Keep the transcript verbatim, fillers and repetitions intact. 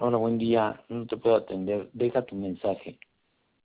Hola, buen día. No te puedo atender. Deja tu mensaje.